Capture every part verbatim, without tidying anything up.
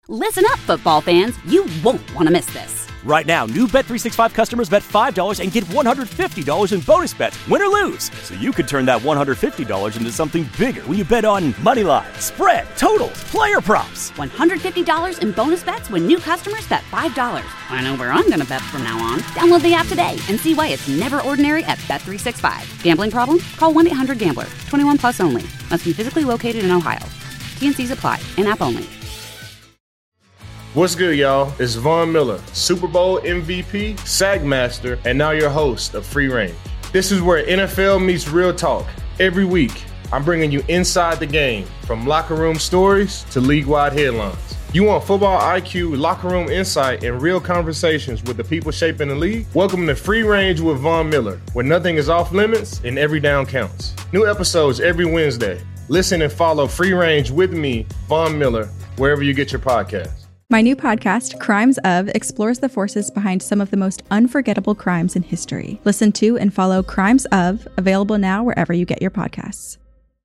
Listen up, football fans. You won't want to miss this. Right now, new Bet three sixty-five customers bet five dollars and get one hundred fifty dollars in bonus bets, win or lose. So you could turn that one hundred fifty dollars into something bigger when you bet on money line, spread, totals, player props. one hundred fifty dollars in bonus bets when new customers bet five dollars. I know where I'm going to bet from now on. Download the app today and see why it's never ordinary at Bet three sixty-five. Gambling problem? Call one eight hundred gambler. twenty-one plus only. Must be physically located in Ohio. T and Cs apply. In-app only. What's good, y'all? It's Von Miller, Super Bowl M V P, Sack Master, and now your host of Free Range. This is where N F L meets real talk. Every week, I'm bringing you inside the game, from locker room stories to league-wide headlines. You want football I Q, locker room insight, and real conversations with the people shaping the league? Welcome to Free Range with Von Miller, where nothing is off limits and every down counts. New episodes every Wednesday. Listen and follow Free Range with me, Von Miller, wherever you get your podcasts. My new podcast, Crimes Of, explores the forces behind some of the most unforgettable crimes in history. Listen to and follow Crimes Of, available now wherever you get your podcasts.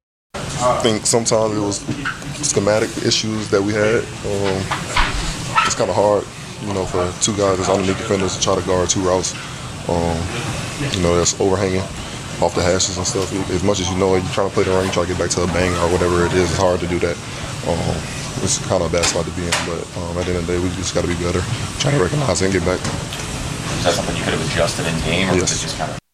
I think sometimes it was schematic issues that we had. Um, it's kind of hard, you know, for two guys that's underneath defenders to try to guard two routes. Um, you know, that's overhanging off the hashes and stuff. As much as you know, you're trying to play the run, you try to get back to a bang or whatever it is. It's hard to do that. Um, It's kind of a bad spot to be in, but um, at the end of the day, we just got to be better, try to recognize it and get back. Is that something you could have adjusted in game, or yes. was it just kind of...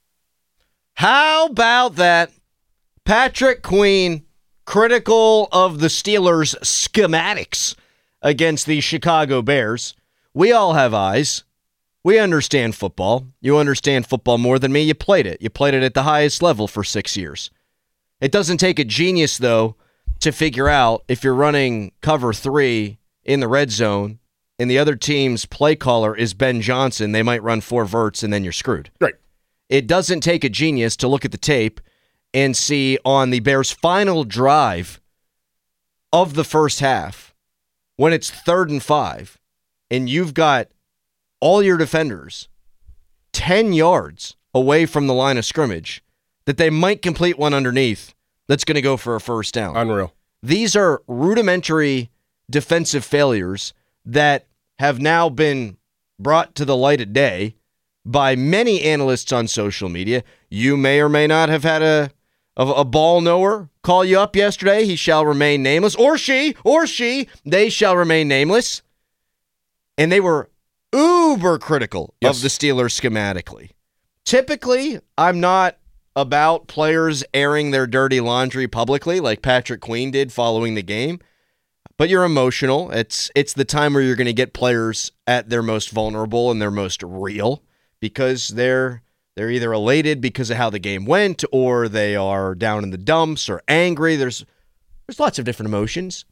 How about that? Patrick Queen, critical of the Steelers' schematics against the Chicago Bears. We all have eyes. We understand football. You understand football more than me. You played it. You played it at the highest level for six years. It doesn't take a genius, though, to figure out if you're running cover three in the red zone and the other team's play caller is Ben Johnson, they might run four verts and then you're screwed. Right. It doesn't take a genius to look at the tape and see on the Bears' final drive of the first half, when it's third and five, and you've got all your defenders ten yards away from the line of scrimmage, that they might complete one underneath that's going to go for a first down. Unreal. These are rudimentary defensive failures that have now been brought to the light of day by many analysts on social media. You may or may not have had a, a, a ball knower call you up yesterday. He shall remain nameless. Or she, or she, they shall remain nameless. And they were uber critical yes. of the Steelers schematically. Typically, I'm not about players airing their dirty laundry publicly like Patrick Queen did following the game. But you're emotional. It's it's the time where you're going to get players at their most vulnerable and their most real because they're they're either elated because of how the game went or they are down in the dumps or angry. There's there's lots of different emotions.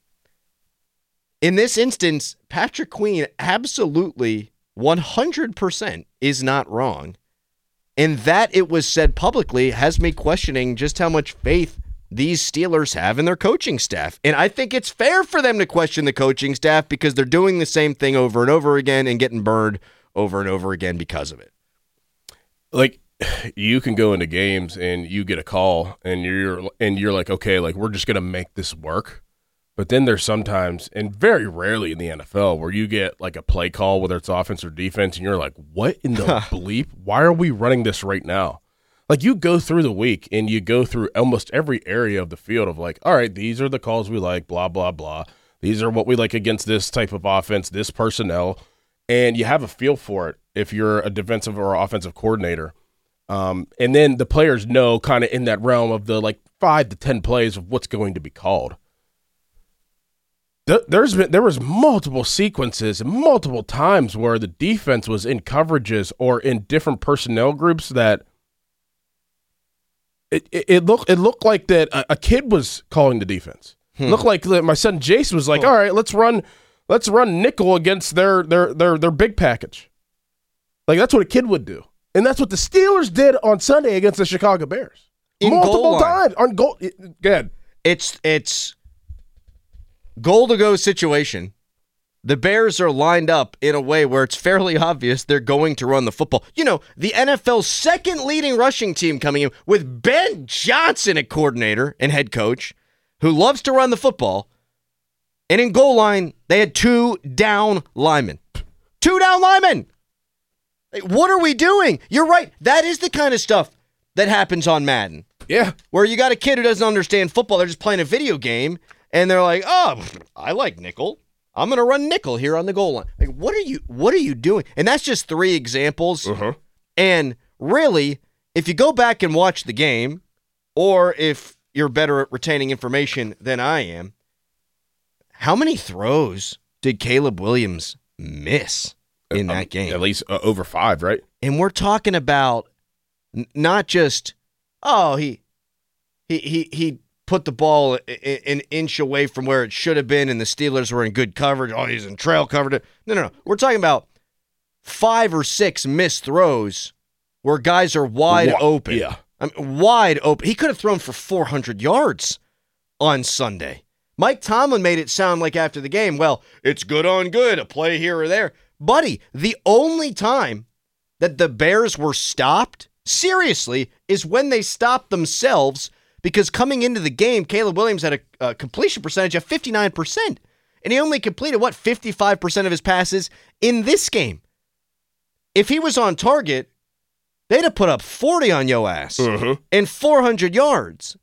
In this instance, Patrick Queen absolutely one hundred percent is not wrong. And that it was said publicly has me questioning just how much faith these Steelers have in their coaching staff. And I think it's fair for them to question the coaching staff because they're doing the same thing over and over again and getting burned over and over again because of it. Like, you can go into games and you get a call and you're and you're like, okay, like we're just going to make this work. But then there's sometimes, and very rarely in the N F L, where you get like a play call, whether it's offense or defense, and you're like, what in the bleep? Why are we running this right now? Like, you go through the week and you go through almost every area of the field of like, all right, these are the calls we like, blah, blah, blah. These are what we like against this type of offense, this personnel. And you have a feel for it if you're a defensive or offensive coordinator. Um, and then the players know kind of in that realm of the like five to ten plays of what's going to be called. There's been there was multiple sequences and multiple times where the defense was in coverages or in different personnel groups that it it, it looked it looked like that a, a kid was calling the defense. Hmm. It looked like my son Jason was like, oh. all right, let's run let's run nickel against their their their their big package. Like that's what a kid would do, and that's what the Steelers did on Sunday against the Chicago Bears. In multiple times on goal. Go ahead. It's it's. Goal to go situation. The Bears are lined up in a way where it's fairly obvious they're going to run the football. You know, the N F L's second leading rushing team coming in with Ben Johnson at coordinator and head coach, who loves to run the football. And in goal line, they had two down linemen. Two down linemen! Like, what are we doing? You're right. That is the kind of stuff that happens on Madden. Yeah. Where you got a kid who doesn't understand football. They're just playing a video game, and they're like, oh, I like nickel. I'm going to run nickel here on the goal line. Like, what are you What are you doing? And that's just three examples. Uh-huh. And really, if you go back and watch the game, or if you're better at retaining information than I am, how many throws did Caleb Williams miss in that um, game? At least uh, over five, right? And we're talking about n- not just, oh, he he he he put the ball a- an inch away from where it should have been, and the Steelers were in good coverage. Oh, he's in trail coverage. No, no, no. We're talking about five or six missed throws where guys are wide Wa- open. Yeah. I mean, wide open. He could have thrown for four hundred yards on Sunday. Mike Tomlin made it sound like after the game, well, it's good on good, a play here or there. Buddy, the only time that the Bears were stopped, seriously, is when they stopped themselves, because coming into the game, Caleb Williams had a, a completion percentage of fifty-nine percent, and he only completed, what, fifty-five percent of his passes in this game. If he was on target, they'd have put up forty on yo ass Uh-huh. and four hundred yards.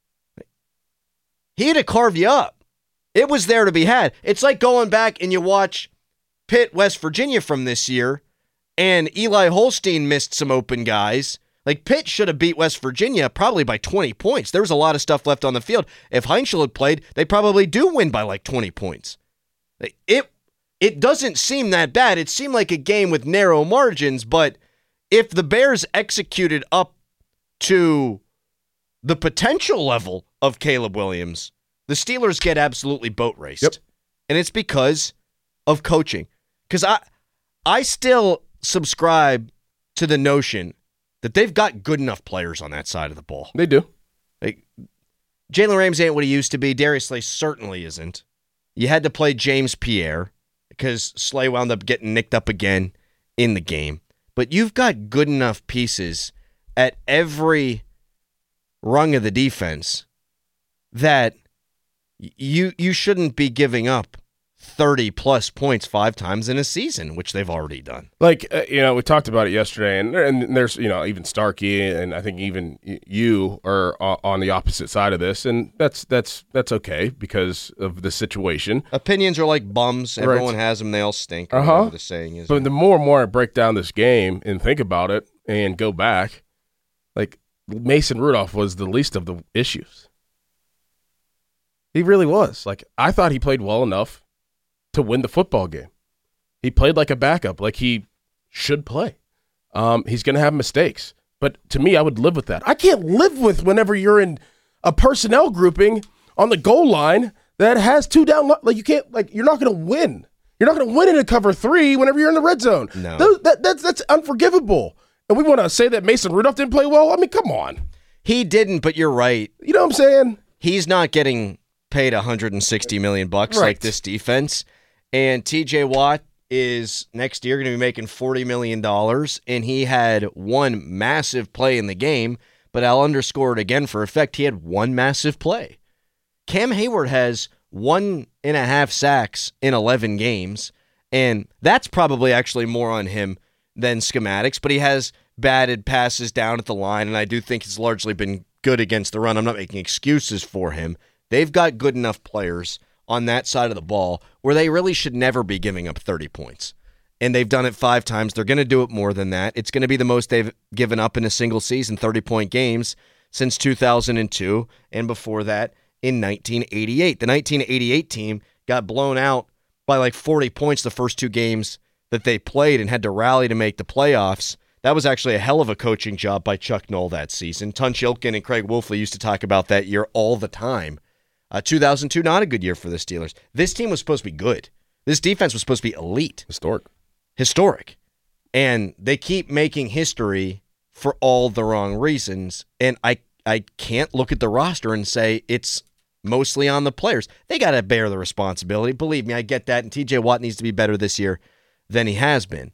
He'd have carved you up. It was there to be had. It's like going back and you watch Pitt, West Virginia from this year, and Eli Holstein missed some open guys. Like, Pitt should have beat West Virginia probably by twenty points. There was a lot of stuff left on the field. If Heinzel had played, they probably do win by like twenty points. It, it doesn't seem that bad. It seemed like a game with narrow margins, but if the Bears executed up to the potential level of Caleb Williams, the Steelers get absolutely boat raced. Yep. And it's because of coaching. Because I, I still subscribe to the notion that they've got good enough players on that side of the ball. They do. Like, Jalen Ramsey ain't what he used to be. Darius Slay certainly isn't. You had to play James Pierre because Slay wound up getting nicked up again in the game. But you've got good enough pieces at every rung of the defense that you you shouldn't be giving up thirty plus points five times in a season, which they've already done. Like, uh, you know, we talked about it yesterday, and, and there's, you know, even Starkey, and I think even you are on the opposite side of this, and that's that's that's okay because of the situation. Opinions are like bums. Everyone Right. has them. They all stink. Or Uh-huh. whatever the saying is. But the more and more I break down this game and think about it and go back, like, Mason Rudolph was the least of the issues. He really was. Like, I thought he played well enough to win the football game. He played like a backup, like he should play. Um, he's going to have mistakes. But to me, I would live with that. I can't live with whenever you're in a personnel grouping on the goal line that has two down. Like, you can't, like, you're not going to win. You're not going to win in a cover three whenever you're in the red zone. No. Those, that, that's, that's unforgivable. And we want to say that Mason Rudolph didn't play well? I mean, come on. He didn't, but you're right. You know what I'm saying? He's not getting paid one hundred sixty million bucks Right. like this defense. And T J Watt is next year going to be making forty million dollars, and he had one massive play in the game, but I'll underscore it again for effect. He had one massive play. Cam Hayward has one and a half sacks in eleven games, and that's probably actually more on him than schematics, but he has batted passes down at the line, and I do think he's largely been good against the run. I'm not making excuses for him. They've got good enough players on that side of the ball where they really should never be giving up thirty points. And they've done it five times. They're going to do it more than that. It's going to be the most they've given up in a single season, thirty-point games, since two thousand two, and before that in nineteen eighty-eight. The nineteen eighty-eight team got blown out by like forty points the first two games that they played and had to rally to make the playoffs. That was actually a hell of a coaching job by Chuck Noll that season. Tunch Ilkin and Craig Wolfley used to talk about that year all the time. Uh, two thousand two, not a good year for the Steelers. This team was supposed to be good. This defense was supposed to be elite. Historic. Historic. And they keep making history for all the wrong reasons. And I, I can't look at the roster and say it's mostly on the players. They got to bear the responsibility. Believe me, I get that. And T J Watt needs to be better this year than he has been.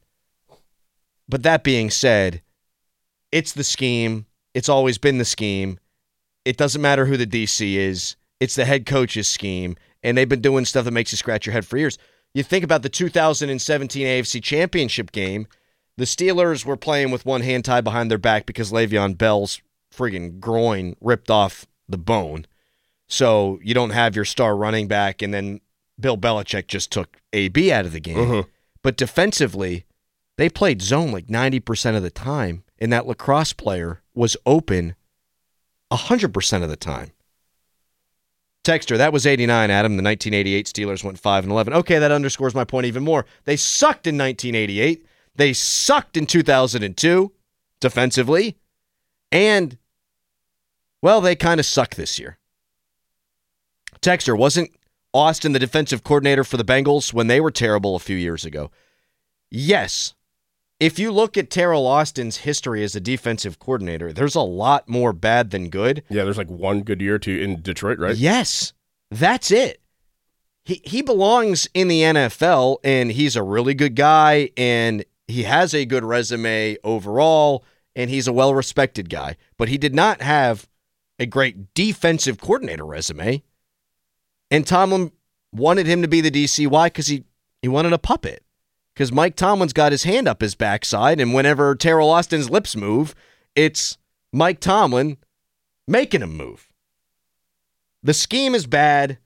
But that being said, it's the scheme. It's always been the scheme. It doesn't matter who the D C is. It's the head coach's scheme, and they've been doing stuff that makes you scratch your head for years. You think about the two thousand seventeen A F C Championship game. The Steelers were playing with one hand tied behind their back because Le'Veon Bell's friggin' groin ripped off the bone. So you don't have your star running back, and then Bill Belichick just took A B out of the game. Mm-hmm. But defensively, they played zone like ninety percent of the time, and that lacrosse player was open one hundred percent of the time. Texter, that was eighty-nine, Adam. The nineteen eighty-eight Steelers went five and eleven. Okay, that underscores my point even more. They sucked in nineteen eighty-eight. They sucked in two thousand two defensively. And, well, they kind of suck this year. Texter, wasn't Austin the defensive coordinator for the Bengals when they were terrible a few years ago? Yes. If you look at Terrell Austin's history as a defensive coordinator, there's a lot more bad than good. Yeah, there's like one good year to in Detroit, right? Yes, that's it. He he belongs in the N F L, and he's a really good guy, and he has a good resume overall, and he's a well-respected guy. But he did not have a great defensive coordinator resume, and Tomlin wanted him to be the D C. Why? Because he, he wanted a puppet. Because Mike Tomlin's got his hand up his backside, and whenever Terrell Austin's lips move, it's Mike Tomlin making him move. The scheme is bad,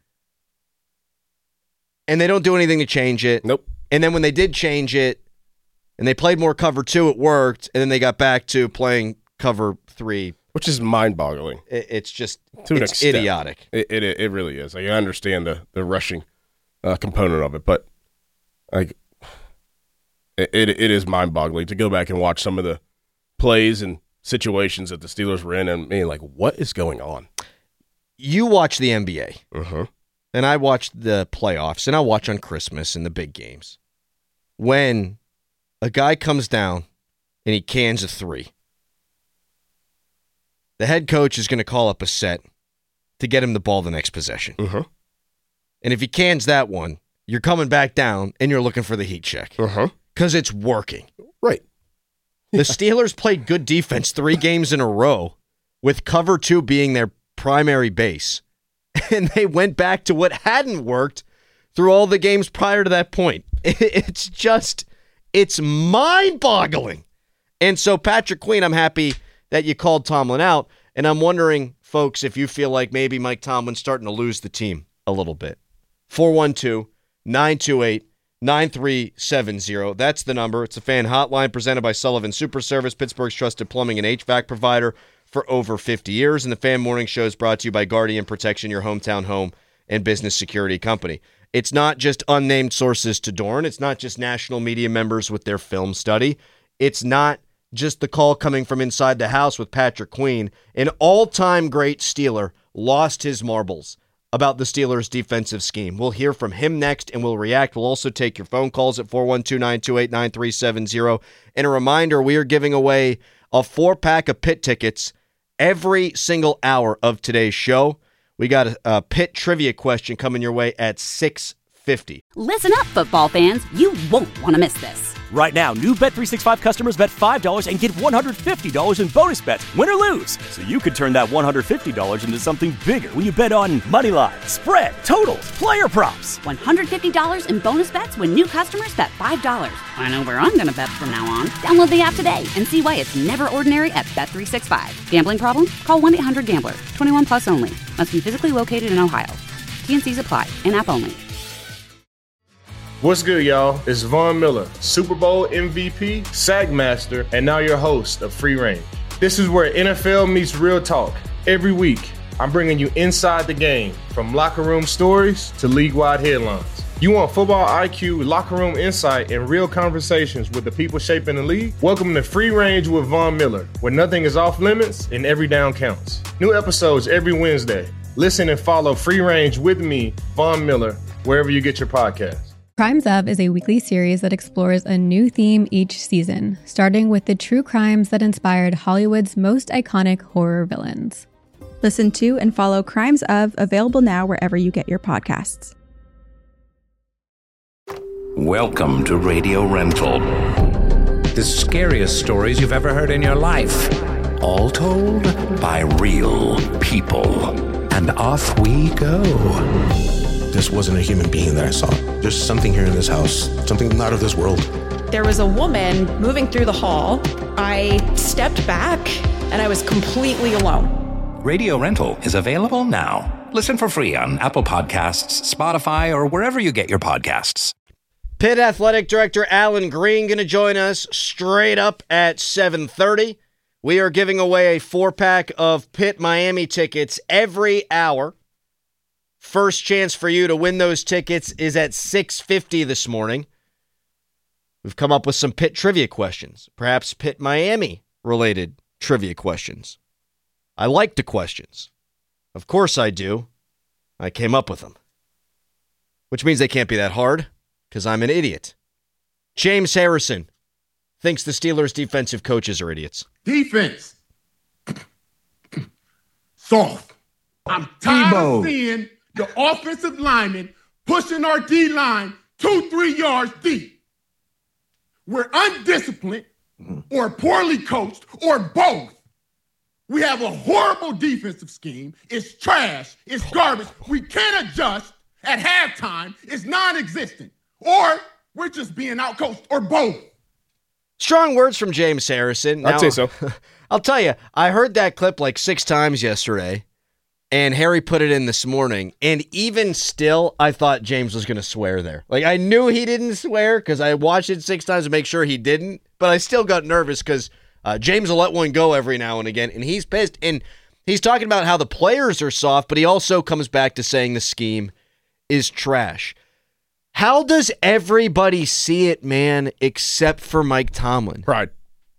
and they don't do anything to change it. Nope. And then when they did change it, and they played more cover two, it worked, and then they got back to playing cover three. Which is mind-boggling. It, it's just to an it's extent. idiotic. It, it it really is. Like, I understand the, the rushing uh, component of it, but like... It, it it is mind-boggling to go back and watch some of the plays and situations that the Steelers were in and being like, what is going on? You watch the N B A, uh-huh. and I watch the playoffs, and I watch on Christmas and the big games. When a guy comes down and he cans a three, the head coach is going to call up a set to get him the ball the next possession. Uh-huh. And if he cans that one, you're coming back down, and you're looking for the heat check. Uh-huh. Because it's working. Right. The Steelers played good defense three games in a row, with cover two being their primary base. And they went back to what hadn't worked through all the games prior to that point. It's just, it's mind-boggling. And so, Patrick Queen, I'm happy that you called Tomlin out. And I'm wondering, folks, if you feel like maybe Mike Tomlin's starting to lose the team a little bit. four one two, nine two eight, nine three seven zero. That's the number. It's a fan hotline presented by Sullivan Super Service, Pittsburgh's trusted plumbing and H V A C provider for over fifty years. And the Fan Morning Show is brought to you by Guardian Protection, your hometown home and business security company. It's not just unnamed sources to Dorn. It's not just national media members with their film study. It's not just the call coming from inside the house with Patrick Queen. An all-time great Steeler lost his marbles about the Steelers' defensive scheme. We'll hear from him next, and we'll react. We'll also take your phone calls at four one two, nine two eight, nine three seven zero. And a reminder, we are giving away a four-pack of Pitt tickets every single hour of today's show. We got a, a Pitt trivia question coming your way at six fifty. Listen up, football fans. You won't want to miss this. Right now, new Bet three sixty-five customers bet five dollars and get one hundred fifty dollars in bonus bets, win or lose. So you could turn that one hundred fifty dollars into something bigger when you bet on money line, spread, totals, player props. one hundred fifty dollars in bonus bets when new customers bet five dollars. I know where I'm going to bet from now on. Download the app today and see why it's never ordinary at Bet three sixty-five. Gambling problem? Call one eight hundred gambler. twenty-one plus only. Must be physically located in Ohio. T and C's apply. In-app only. What's good, y'all? It's Von Miller, Super Bowl M V P, Sack Master, and now your host of Free Range. This is where N F L meets real talk. Every week, I'm bringing you inside the game, from locker room stories to league-wide headlines. You want football I Q, locker room insight, and real conversations with the people shaping the league? Welcome to Free Range with Von Miller, where nothing is off limits and every down counts. New episodes every Wednesday. Listen and follow Free Range with me, Von Miller, wherever you get your podcasts. Crimes Of is a weekly series that explores a new theme each season, starting with the true crimes that inspired Hollywood's most iconic horror villains. Listen to and follow Crimes Of, available now wherever you get your podcasts. Welcome to Radio Rental. The scariest stories you've ever heard in your life. All told by real people. And off we go. this wasn't a human being that I saw. There's something here in this house, something not of this world. There was a woman moving through the hall. I stepped back and I was completely alone. Radio Rental is available now. Listen for free on Apple Podcasts, Spotify, or wherever you get your podcasts. Pitt Athletic Director Alan Green going to join us straight up at seven thirty. We are giving away a four-pack of Pitt Miami tickets every hour. First chance for you to win those tickets is at six fifty this morning. We've come up with some Pitt trivia questions, perhaps Pitt Miami related trivia questions. I like the questions. Of course I do. I came up with them. Which means they can't be that hard, because I'm an idiot. James Harrison thinks the Steelers' defensive coaches are idiots. Defense. Soft. I'm tired Debo. of seeing the offensive linemen pushing our D-line two, three yards deep. We're undisciplined or poorly coached or both. We have a horrible defensive scheme. It's trash. It's garbage. We can't adjust at halftime. It's non-existent. Or we're just being outcoached or both. Strong words from James Harrison. Now, I'd say so. I'll tell you, I heard that clip like six times yesterday, and Harry put it in this morning, and even still, I thought James was going to swear there. Like, I knew he didn't swear because I watched it six times to make sure he didn't, but I still got nervous because uh, James will let one go every now and again, and he's pissed. And he's talking about how the players are soft, but he also comes back to saying the scheme is trash. How does everybody see it, man, except for Mike Tomlin? Pride.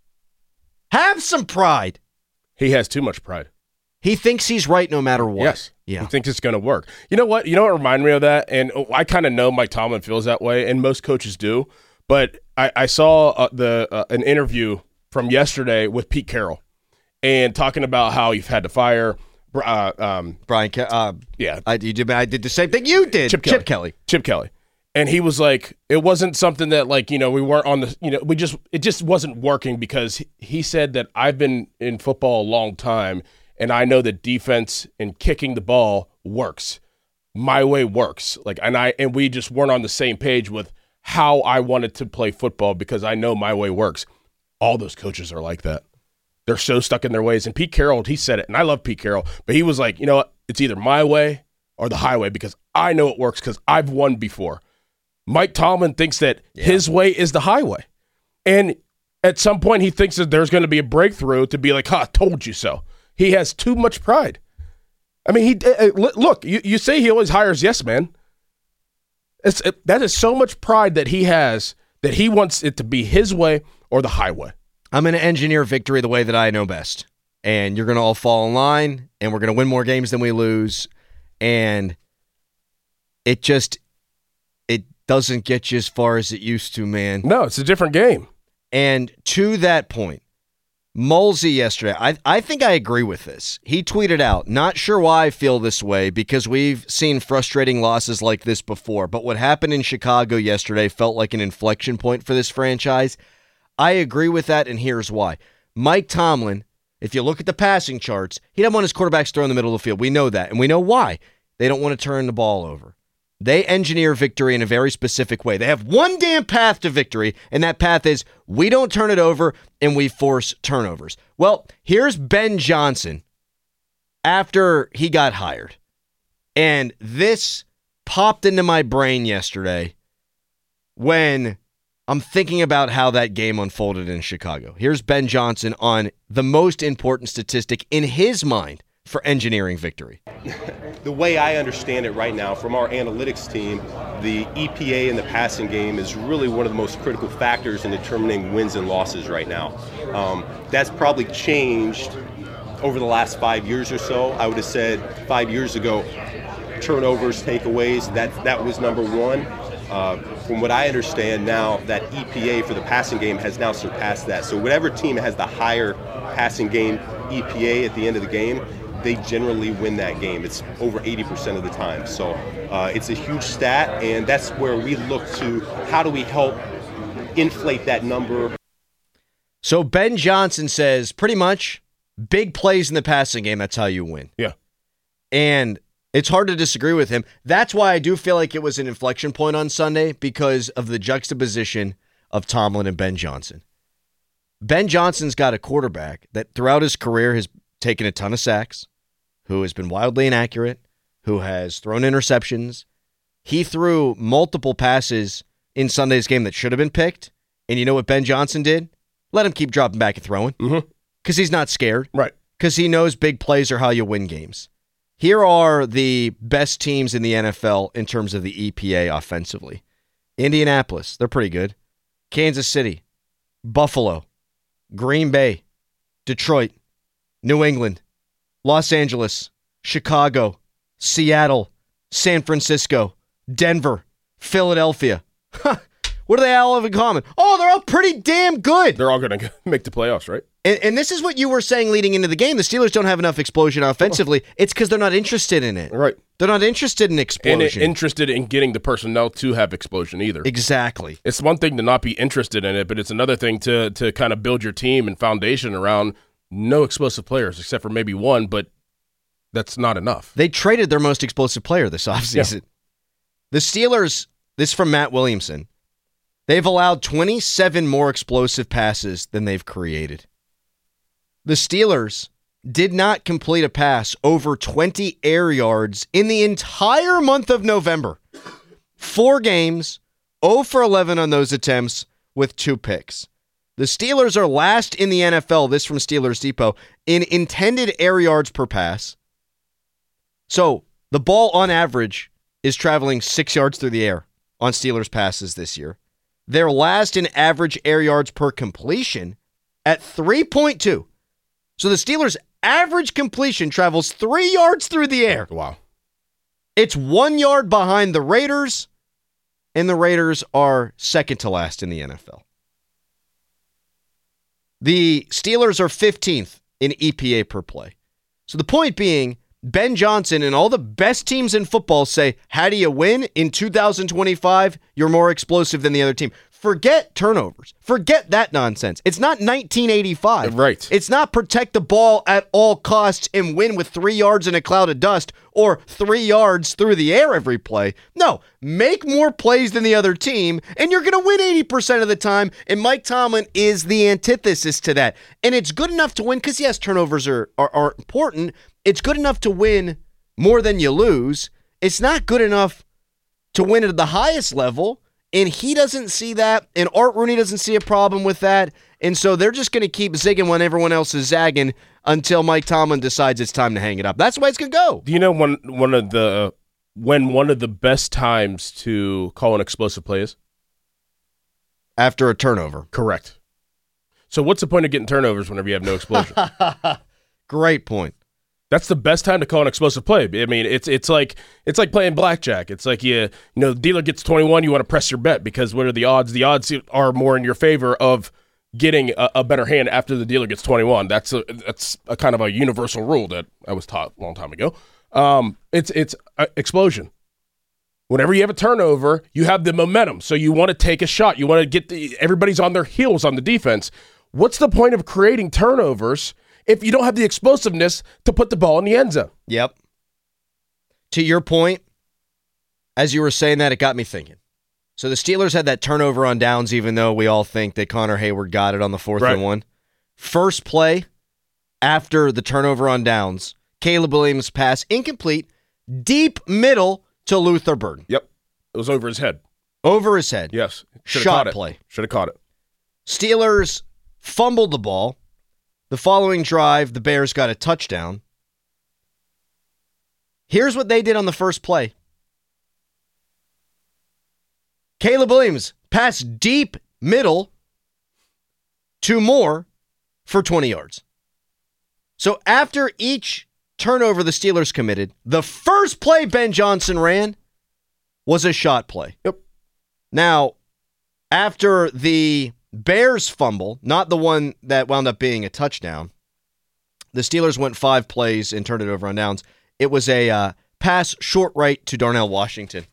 Have some pride. He has too much pride. He thinks he's right no matter what. Yes. Yeah. He thinks it's going to work. You know what? You know what reminded me of that? And I kind of know Mike Tomlin feels that way, and most coaches do. But I, I saw uh, the uh, an interview from yesterday with Pete Carroll and talking about how you've had to fire uh, um, Brian Ke- uh, yeah. I, you did, I did the same thing you did. Chip Kelly. Chip Kelly. Chip Kelly. And he was like, it wasn't something that, like, you know, we weren't on the, you know, we just, it just wasn't working because he, he said that I've been in football a long time and I know that defense and kicking the ball works. My way works. Like, and I, and we just weren't on the same page with how I wanted to play football because I know my way works. All those coaches are like that. They're so stuck in their ways. And Pete Carroll, he said it, and I love Pete Carroll, but he was like, you know what? It's either my way or the highway because I know it works because I've won before. Mike Tomlin thinks that yeah. his way is the highway. And at some point he thinks that there's going to be a breakthrough to be like, huh, told you so. He has too much pride. I mean, he uh, look, you, you say he always hires yes men. It's, it, that is so much pride that he has that he wants it to be his way or the highway. I'm going to engineer victory the way that I know best. And you're going to all fall in line, and we're going to win more games than we lose. And it just... doesn't get you as far as it used to, man. No, it's a different game. And to that point, Mulsey yesterday, I, I think I agree with this. He tweeted out, not sure why I feel this way because we've seen frustrating losses like this before, but what happened in Chicago yesterday felt like an inflection point for this franchise. I agree with that, and here's why. Mike Tomlin, if you look at the passing charts, he doesn't want his quarterbacks throw in the middle of the field. We know that, and we know why. They don't want to turn the ball over. They engineer victory in a very specific way. They have one damn path to victory, and that path is we don't turn it over and we force turnovers. Well, here's Ben Johnson after he got hired. And this popped into my brain yesterday when I'm thinking about how that game unfolded in Chicago. Here's Ben Johnson on the most important statistic in his mind for engineering victory. The way I understand it right now from our analytics team, the E P A in the passing game is really one of the most critical factors in determining wins and losses right now. Um, that's probably changed over the last five years or so. I would have said five years ago, turnovers, takeaways, that, that was number one. Uh, from what I understand now, that E P A for the passing game has now surpassed that. So whatever team has the higher passing game E P A at the end of the game, they generally win that game. It's over eighty percent of the time. So uh, it's a huge stat, and that's where we look to how do we help inflate that number. So Ben Johnson says pretty much big plays in the passing game, that's how you win. Yeah. And It's hard to disagree with him. That's why I do feel like it was an inflection point on Sunday because of the juxtaposition of Tomlin and Ben Johnson. Ben Johnson's got a quarterback that throughout his career has taken a ton of sacks, who has been wildly inaccurate, who has thrown interceptions. He threw multiple passes in Sunday's game that should have been picked. And you know what Ben Johnson did? Let him keep dropping back and throwing. Because mm-hmm. he's not scared. Right. Because he knows big plays are how you win games. Here are the best teams in the N F L in terms of the E P A offensively. Indianapolis, they're pretty good. Kansas City, Buffalo, Green Bay, Detroit, New England, Los Angeles, Chicago, Seattle, San Francisco, Denver, Philadelphia. What do they all have in common? Oh, they're all pretty damn good. They're all going to make the playoffs, right? And, and this is what you were saying leading into the game. The Steelers don't have enough explosion offensively. It's because they're not interested in it. Right. They're not interested in explosion. And interested in getting the personnel to have explosion either. Exactly. It's one thing to not be interested in it, but it's another thing to to kind of build your team and foundation around no explosive players, except for maybe one, but that's not enough. They traded their most explosive player this offseason. Yeah. The Steelers, this is from Matt Williamson, they've allowed twenty-seven more explosive passes than they've created. The Steelers did not complete a pass over twenty air yards in the entire month of November. Four games, zero for eleven on those attempts with two picks. The Steelers are last in the N F L, this from Steelers Depot, in intended air yards per pass. So the ball on average is traveling six yards through the air on Steelers passes this year. They're last in average air yards per completion at three point two. So the Steelers' average completion travels three yards through the air. Wow. It's one yard behind the Raiders, and the Raiders are second to last in the N F L. The Steelers are fifteenth in E P A per play. So the point being, Ben Johnson and all the best teams in football say, how do you win? In two thousand twenty-five, you're more explosive than the other team. Forget turnovers. Forget that nonsense. It's not nineteen eighty-five. Right. It's not protect the ball at all costs and win with three yards in a cloud of dust or three yards through the air every play. No, make more plays than the other team, and you're going to win eighty percent of the time, and Mike Tomlin is the antithesis to that. And it's good enough to win because, yes, turnovers are, are, are important. It's good enough to win more than you lose. It's not good enough to win at the highest level. And he doesn't see that, and Art Rooney doesn't see a problem with that, and so they're just going to keep zigging when everyone else is zagging until Mike Tomlin decides it's time to hang it up. That's the way it's going to go. Do you know one one of the when one of the best times to call an explosive play is? After a turnover. Correct. So what's the point of getting turnovers whenever you have no explosion? Great point. That's the best time to call an explosive play. I mean, it's it's like it's like playing blackjack. It's like you you know, the dealer gets twenty-one, you want to press your bet because what are the odds? The odds are more in your favor of getting a, a better hand after the dealer gets twenty-one. That's a that's a kind of a universal rule that I was taught a long time ago. Um, it's it's a explosion. Whenever you have a turnover, you have the momentum, so you want to take a shot. You want to get the everybody's on their heels on the defense. What's the point of creating turnovers if you don't have the explosiveness to put the ball in the end zone? Yep. To your point, as you were saying that, it got me thinking. So the Steelers had that turnover on downs, even though we all think that Connor Hayward got it on the fourth right. and one. First play after the turnover on downs, Caleb Williams pass incomplete, deep middle to Luther Burden. Yep. It was over his head. Over his head. Yes. Should've Shot caught it. play. Should have caught it. Steelers fumbled the ball. The following drive, the Bears got a touchdown. Here's what they did on the first play. Caleb Williams passed deep middle to Moore for twenty yards. So after each turnover the Steelers committed, the first play Ben Johnson ran was a shot play. Yep. Now, after the Bears fumble, not the one that wound up being a touchdown, the Steelers went five plays and turned it over on downs. It was a uh, pass short right to Darnell Washington.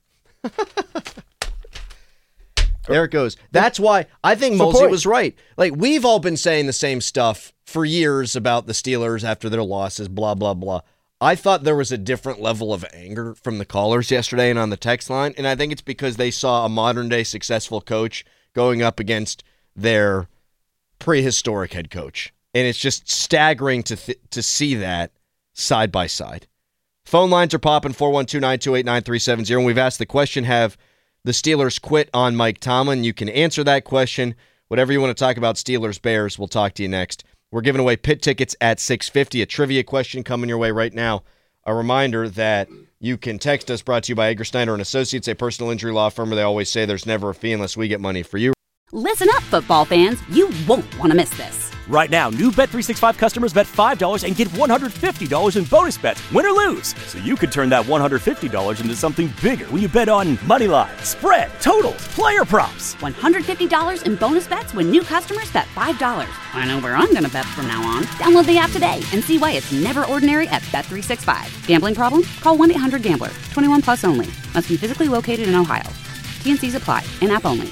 There it goes. That's why I think Mulsey was right. Like, we've all been saying the same stuff for years about the Steelers after their losses, blah, blah, blah. I thought there was a different level of anger from the callers yesterday and on the text line, and I think it's because they saw a modern-day successful coach going up against their prehistoric head coach. And it's just staggering to th- to see that side by side. Phone lines are popping, four one two, nine two eight, nine three seven zero. And we've asked the question, have the Steelers quit on Mike Tomlin? You can answer that question. Whatever you want to talk about Steelers-Bears, we'll talk to you next. We're giving away pit tickets at six fifty. A trivia question coming your way right now. A reminder that you can text us, brought to you by Edgar Snyder and Associates, a personal injury law firm where they always say there's never a fee unless we get money for you. Listen up, football fans. You won't want to miss this. Right now, new Bet three sixty-five customers bet five dollars and get one hundred fifty dollars in bonus bets, win or lose. So you could turn that one hundred fifty dollars into something bigger when you bet on money line, spread, totals, player props. one hundred fifty dollars in bonus bets when new customers bet five dollars. I know where I'm going to bet from now on. Download the app today and see why it's never ordinary at Bet three sixty-five. Gambling problem? Call one eight hundred gambler. twenty-one plus only. Must be physically located in Ohio. T and C's apply. In-app only.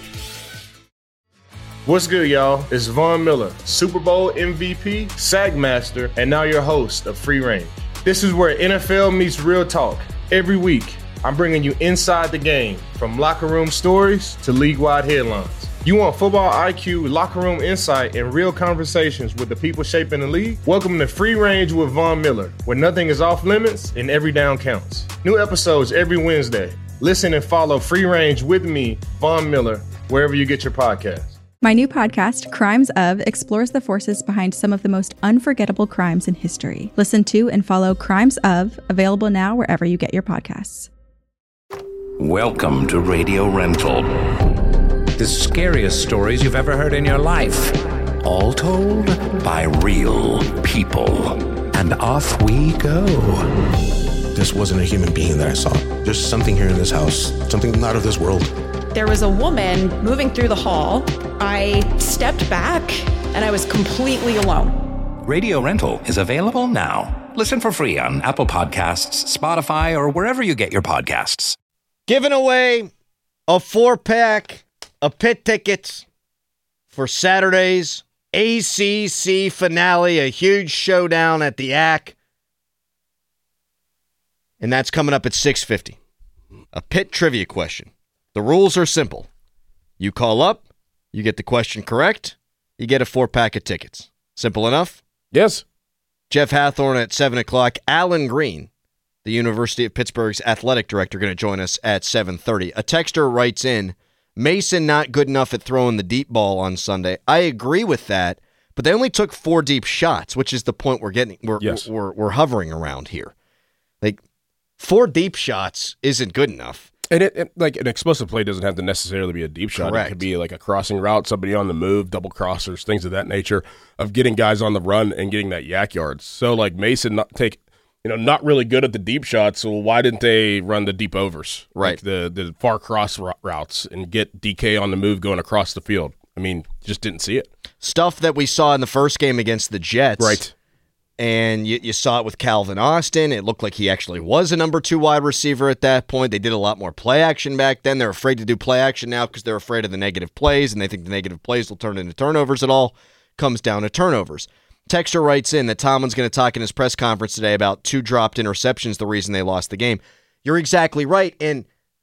What's good, y'all? It's Von Miller, Super Bowl M V P, SAG Master, and now your host of Free Range. This is where N F L meets real talk. Every week, I'm bringing you inside the game, from locker room stories to league-wide headlines. You want football I Q, locker room insight, and real conversations with the people shaping the league? Welcome to Free Range with Von Miller, where nothing is off limits and every down counts. New episodes every Wednesday. Listen and follow Free Range with me, Von Miller, wherever you get your podcasts. My new podcast, Crimes Of, explores the forces behind some of the most unforgettable crimes in history. Listen to and follow Crimes Of, available now wherever you get your podcasts. Welcome to Radio Rental. The scariest stories you've ever heard in your life. All told by real people. And off we go. This wasn't a human being that I saw. There's something here in this house, something not of this world. There was a woman moving through the hall. I stepped back and I was completely alone. Radio Rental is available now. Listen for free on Apple Podcasts, Spotify, or wherever you get your podcasts. Giving away a four-pack of pit tickets for Saturday's A C C finale, a huge showdown at the A C. And that's coming up at six fifty. A pit trivia question. The rules are simple. You call up, you get the question correct, you get a four-pack of tickets. Simple enough? Yes. Jeff Hathorn at seven o'clock. Alan Green, the University of Pittsburgh's athletic director, going to join us at seven thirty. A texter writes in, Mason not good enough at throwing the deep ball on Sunday. I agree with that, but they only took four deep shots, which is the point we're getting. We're, yes. we're, we're hovering around here. Like, four deep shots isn't good enough. And it, it like an explosive play doesn't have to necessarily be a deep shot. Correct. It could be like a crossing route, somebody on the move, double crossers, things of that nature, of getting guys on the run and getting that yak yards. So like Mason not take, you know, not really good at the deep shots. So why didn't they run the deep overs, right? Like the the far cross routes and get D K on the move going across the field? I mean, just didn't see it. Stuff that we saw in the first game against the Jets, right? And you, you saw it with Calvin Austin. It looked like he actually was a number two wide receiver at that point. They did a lot more play action back then. They're afraid to do play action now because they're afraid of the negative plays, and they think the negative plays will turn into turnovers. It all comes down to turnovers. Texter writes in that Tomlin's going to talk in his press conference today about two dropped interceptions, the reason they lost the game. You're exactly right, and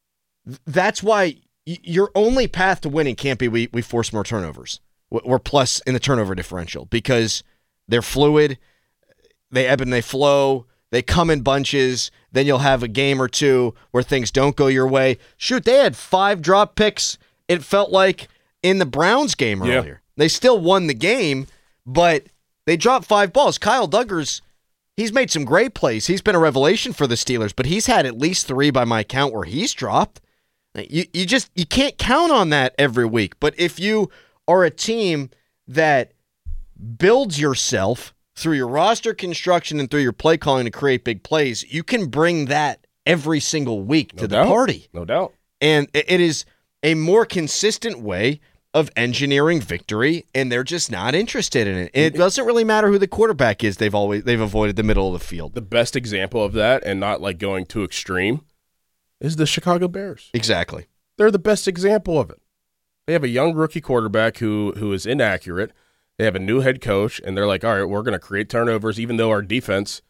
that's why y- your only path to winning can't be we, we force more turnovers. We're plus in the turnover differential because they're fluid. They ebb and they flow. They come in bunches. Then you'll have a game or two where things don't go your way. Shoot, they had five drop picks, it felt like, in the Browns game earlier. Yeah. They still won the game, but they dropped five balls. Kyle Duggars, he's made some great plays. He's been a revelation for the Steelers, but he's had at least three by my count where he's dropped. You, you just you can't count on that every week. But if you are a team that builds yourself through your roster construction and through your play calling to create big plays, you can bring that every single week to no the doubt. party. No doubt. And it is a more consistent way of engineering victory, and they're just not interested in it. And it doesn't really matter who the quarterback is. They've always they've avoided the middle of the field. The best example of that, and not like going too extreme, is the Chicago Bears. Exactly. They're the best example of it. They have a young rookie quarterback who who is inaccurate. They have a new head coach, and they're like, all right, we're going to create turnovers, even though our defense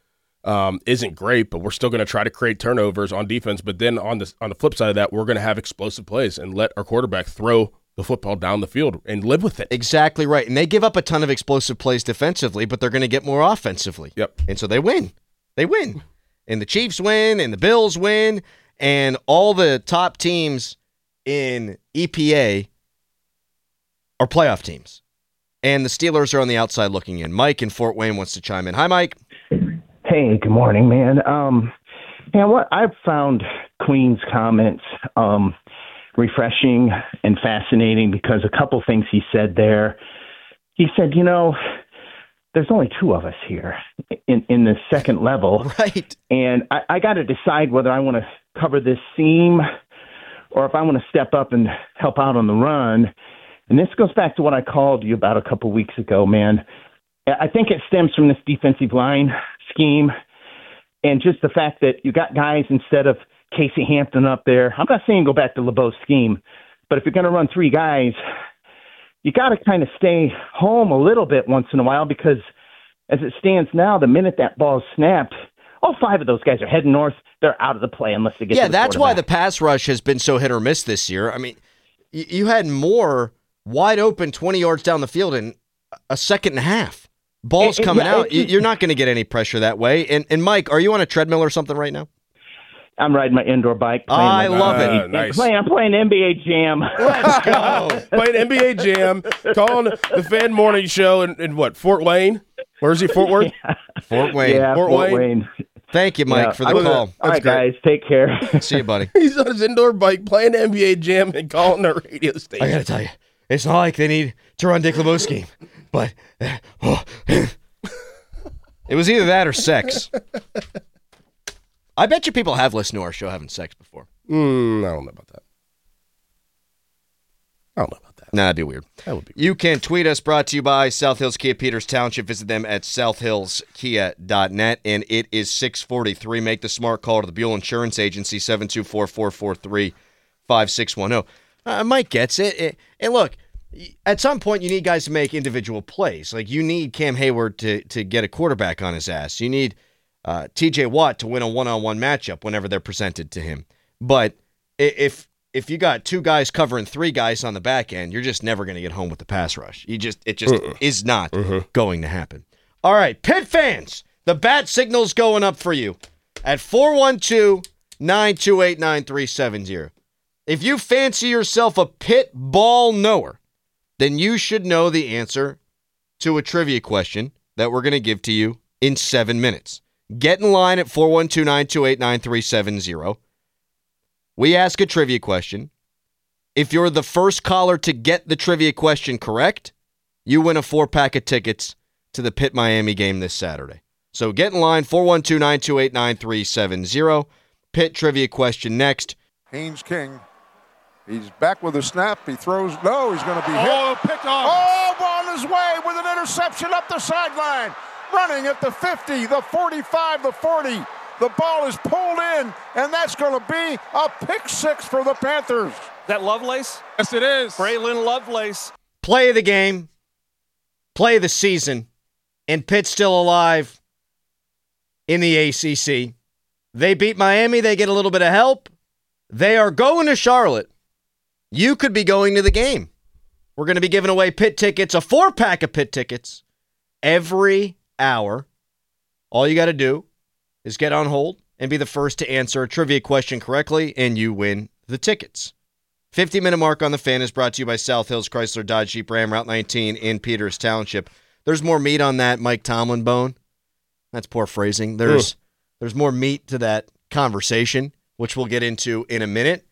um, isn't great, but we're still going to try to create turnovers on defense. But then on the on the flip side of that, we're going to have explosive plays and let our quarterback throw the football down the field and live with it. Exactly right. And they give up a ton of explosive plays defensively, but they're going to get more offensively. Yep. And so they win. They win. And the Chiefs win, and the Bills win, and all the top teams in E P A are playoff teams. And the Steelers are on the outside looking in. Mike in Fort Wayne wants to chime in. Hi, Mike. Hey, good morning, man. Um, man, what I've found Queen's comments um, refreshing and fascinating because a couple things he said there. He said, you know, there's only two of us here in, in the second level. Right. And I, I got to decide whether I want to cover this seam or if I want to step up and help out on the run. And this goes back to what I called you about a couple weeks ago, man. I think it stems from this defensive line scheme and just the fact that you got guys instead of Casey Hampton up there. I'm not saying go back to LeBeau's scheme, but if you're going to run three guys, you got to kind of stay home a little bit once in a while because as it stands now, the minute that ball is snapped, all five of those guys are heading north. They're out of the play unless they get yeah, to the that's why the quarterback. pass rush has been so hit or miss this year. I mean, you, you had more wide open twenty yards down the field in a second and a half. Ball's It- it- coming yeah, out. it- You- You're not going to get any pressure that way. And, and Mike, are you on a treadmill or something right now? I'm riding my indoor bike. playing I my- love it. I'm playing, I'm playing N B A Jam. Let's go. Playing N B A Jam, calling the Fan Morning Show in, in what, Fort Wayne? Where is he, Fort Worth? Fort Wayne. Yeah, Fort Fort, Wayne. Wayne. Thank you, Mike, Yeah, for the I was- call. All right, guys, take care. See you, buddy. He's on his indoor bike playing N B A Jam and calling the radio station. I got to tell you, it's not like they need to run Dick LeBeau's scheme, but uh, oh, it was either that or sex. I bet you people have listened to our show having sex before. Mm, I don't know about that. I don't know about that. Nah, that'd be weird. That would be. You can tweet us, brought to you by South Hills Kia Peters Township. Visit them at south hills kia dot net. And it is six forty-three. Make the smart call to the Buell Insurance Agency, seven two four, four four three, five six one zero. Uh, Mike gets it. it. And look, at some point you need guys to make individual plays. Like you need Cam Hayward to, to get a quarterback on his ass. You need uh, T J Watt to win a one-on-one matchup whenever they're presented to him. But if if you got two guys covering three guys on the back end, you're just never going to get home with the pass rush. You just It just Uh-uh. is not Uh-huh. going to happen. All right, Pitt fans, the bat signal's going up for you at four one two, nine two eight, nine three seven zero. If you fancy yourself a Pitt ball knower, then you should know the answer to a trivia question that we're going to give to you in seven minutes. Get in line at four one two, nine two eight, nine three seven zero. We ask a trivia question. If you're the first caller to get the trivia question correct, you win a four-pack of tickets to the Pitt-Miami game this Saturday. So get in line, four one two, nine two eight, nine three seven zero. Pitt trivia question next. Haynes King. He's back with a snap. He throws. No, he's going to be hit. Oh, picked off. Oh, on his way with an interception up the sideline. Running at the fifty, the forty-five, the forty. The ball is pulled in, and that's going to be a pick six for the Panthers. That Lovelace? Yes, it is. Braylon Lovelace. Play of the game, play of the season, and Pitt's still alive in the A C C. They beat Miami. They get a little bit of help. They are going to Charlotte. You could be going to the game. We're going to be giving away Pitt tickets, a four-pack of Pitt tickets, every hour. All you got to do is get on hold and be the first to answer a trivia question correctly, and you win the tickets. fifty-minute mark on the Fan is brought to you by South Hills Chrysler Dodge Jeep Ram Route nineteen in Peters Township. There's more meat on that Mike Tomlin bone. That's poor phrasing. There's Ugh. there's more meat to that conversation, which we'll get into in a minute.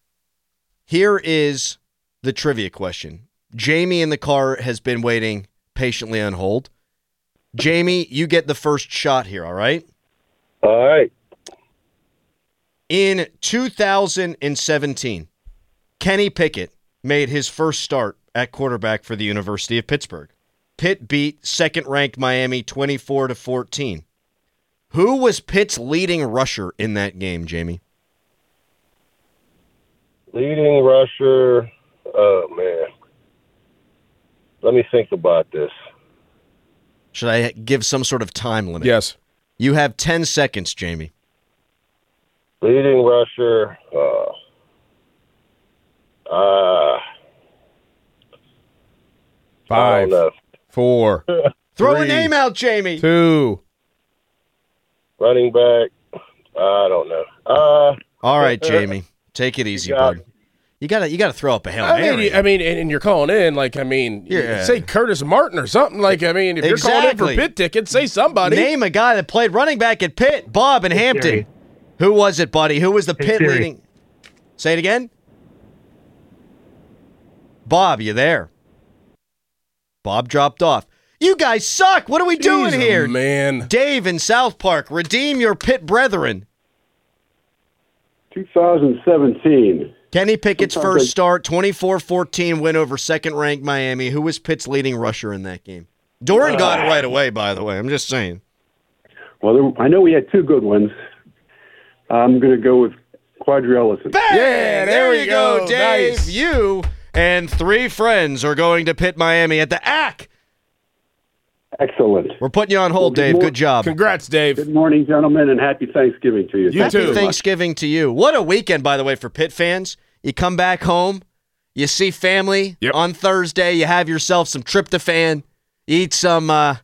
Here is the trivia question. Jamie in the car has been waiting patiently on hold. Jamie, you get the first shot here, all right? All right. In two thousand seventeen, Kenny Pickett made his first start at quarterback for the University of Pittsburgh. Pitt beat second-ranked Miami twenty-four to fourteen. Who was Pitt's leading rusher in that game, Jamie? Leading rusher, oh, man. Let me think about this. Should I give some sort of time limit? Yes. You have ten seconds, Jamie. Leading rusher. Uh, uh, Five, four, Throw three, a name out, Jamie. Two. running back. I don't know. Uh, All right, Jamie. Take it easy, got- bud. You gotta you gotta throw up a Hail I Mary. mean, I mean, and, and you're calling in, like, I mean, Yeah. say Curtis Martin or something. Like, I mean, if you're calling in Exactly. for Pitt tickets, say somebody. Name a guy that played running back at Pitt. Bob in Hampton. Siri. Who was it, buddy? Who was the Hey, Pitt Siri. leading? Say it again. Bob, you there? Bob dropped off. You guys suck. What are we doing Jeez, here? man. Dave in South Park, redeem your Pitt brethren. two thousand seventeen. Kenny Pickett's Sometimes first I- start, twenty-four fourteen win over second-ranked Miami. Who was Pitt's leading rusher in that game? Doran got it right away, by the way. I'm just saying. Well, there, I know we had two good ones. I'm going to go with Quadri Ellison. Bang! Yeah, there we you go, go. Dave. Nice. You and three friends are going to Pitt Miami at the A C C. Excellent. We're putting you on hold, Well, good Dave. mor- Good job. Congrats, Dave. Good morning, gentlemen, and happy Thanksgiving to you. You Thank too. very Happy much. Thanksgiving to you. What a weekend, by the way, for Pitt fans. You come back home, you see family Yep. on Thursday, you have yourself some tryptophan, you eat some uh,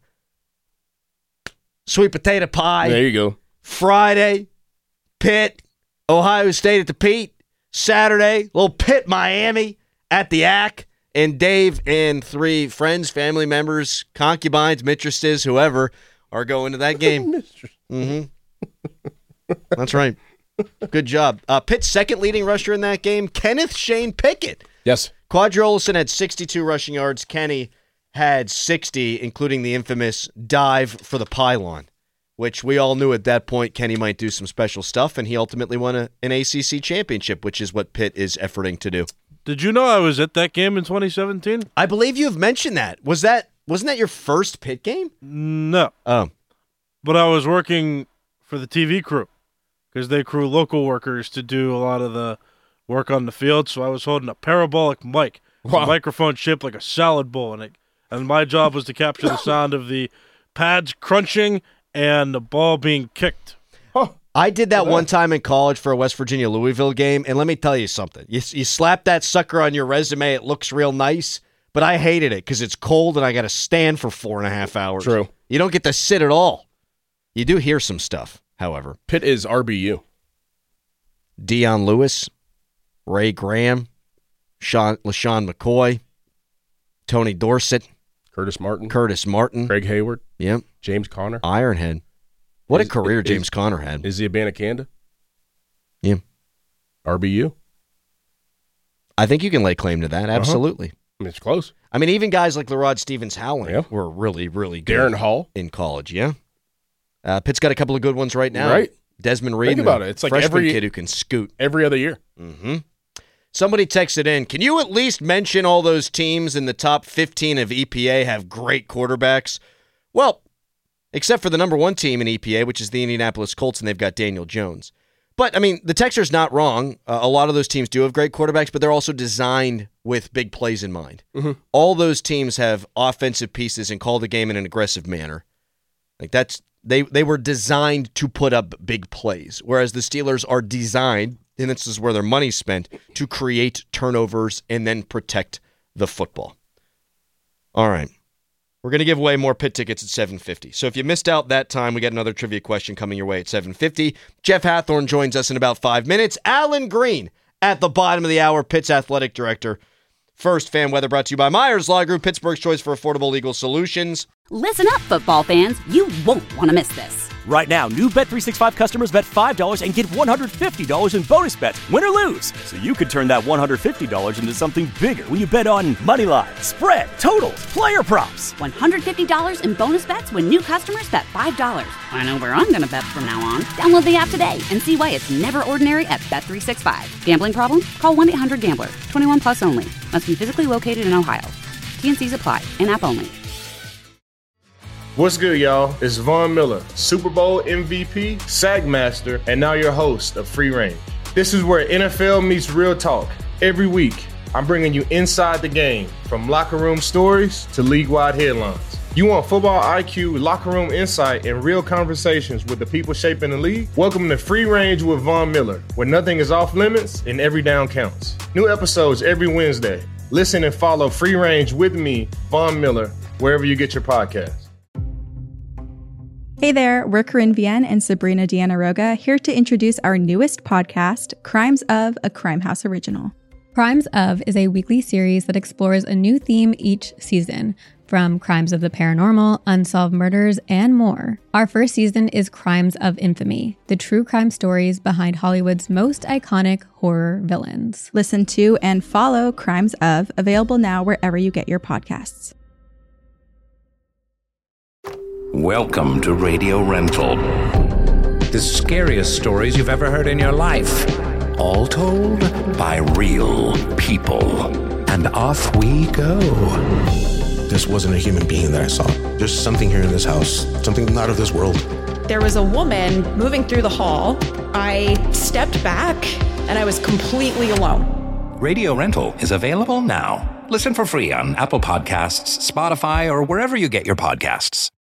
sweet potato pie. There you go. Friday, Pitt, Ohio State at the Pete. Saturday, little Pitt, Miami at the A C C. And Dave and three friends, family members, concubines, mistresses, whoever, are going to that game. mm-hmm. That's right. Good job. Uh, Pitt's second leading rusher in that game, Kenneth Shane Pickett. Yes. Quadri Ellison had sixty-two rushing yards. Kenny had sixty, including the infamous dive for the pylon, which we all knew at that point Kenny might do some special stuff, and he ultimately won a, an A C C championship, which is what Pitt is efforting to do. Did you know I was at that game in twenty seventeen? I believe you've mentioned that. Was that wasn't that your first Pitt game? No. Oh. But I was working for the T V crew because they crew local workers to do a lot of the work on the field. So I was holding a parabolic mic, Wow. a microphone shaped like a salad bowl, and it, and my job was to capture the sound of the pads crunching and the ball being kicked. I did that one time in college for a West Virginia Louisville game, and let me tell you something. You, you slap that sucker on your resume, it looks real nice, but I hated it because it's cold and I got to stand for four and a half hours. True. You don't get to sit at all. You do hear some stuff, however. Pitt is R B U. Deion Lewis, Ray Graham, Sean, LaShawn McCoy, Tony Dorsett, Curtis Martin, Curtis Martin, Craig Hayward, yep, James Conner. Ironhead. What Is- a career is- James Conner had. Is he Abanikanda? Yeah. R B U? I think you can lay claim to that, absolutely. I mean, it's close. I mean, even guys like LaRod Stevens-Howland Yeah. were really, really good. Darren Hall. In college, yeah. Uh, Pitt's got a couple of good ones right now. Right. Desmond Reed. Think about it. It's like freshman every kid who can scoot. every other year. Mm-hmm. Somebody texted in, can you at least mention all those teams in the top fifteen of E P A have great quarterbacks? Well, except for the number one team in E P A, which is the Indianapolis Colts, and they've got Daniel Jones. But, I mean, the texter's not wrong. Uh, a lot of those teams do have great quarterbacks, but they're also designed with big plays in mind. Mm-hmm. All those teams have offensive pieces and call the game in an aggressive manner. Like that's they they were designed to put up big plays, whereas the Steelers are designed, and this is where their money's spent, to create turnovers and then protect the football. All right. We're going to give away more Pitt tickets at seven fifty. So if you missed out that time, we got another trivia question coming your way at seven fifty. Jeff Hathorn joins us in about five minutes. Alan Green at the bottom of the hour, Pitt's athletic director. First, fan weather brought to you by Myers Law Group, Pittsburgh's choice for affordable legal solutions. Listen up, football fans. You won't want to miss this. Right now, new Bet three sixty-five customers bet five dollars and get one hundred fifty dollars in bonus bets, win or lose. So you could turn that one hundred fifty dollars into something bigger when you bet on money line, spread, totals, player props. one hundred fifty dollars in bonus bets when new customers bet five dollars. I know where I'm going to bet from now on. Download the app today and see why it's never ordinary at Bet three sixty-five. Gambling problem? Call one eight hundred gambler. twenty-one plus only. Must be physically located in Ohio. T and C's apply. In-app only. What's good, y'all? It's Von Miller, Super Bowl M V P, Sagmaster, and now your host of Free Reign. This is where N F L meets real talk. Every week, I'm bringing you inside the game, from locker room stories to league-wide headlines. You want football I Q, locker room insight, and real conversations with the people shaping the league? Welcome to Free Range with Von Miller, where nothing is off limits and every down counts. New episodes every Wednesday. Listen and follow Free Range with me, Von Miller, wherever you get your podcasts. Hey there, we're Corinne Vienne and Sabrina Deanna Roga, here to introduce our newest podcast, Crimes of, a Crime House original. Crimes of is a weekly series that explores a new theme each season, from crimes of the paranormal, unsolved murders, and more. Our first season is Crimes of Infamy, the true crime stories behind Hollywood's most iconic horror villains. Listen to and follow Crimes of, available now wherever you get your podcasts. Welcome to Radio Rental. The scariest stories you've ever heard in your life. All told by real people. And off we go. This wasn't a human being that I saw. There's something here in this house, something not of this world. There was a woman moving through the hall. I stepped back and I was completely alone. Radio Rental is available now. Listen for free on Apple Podcasts, Spotify, or wherever you get your podcasts.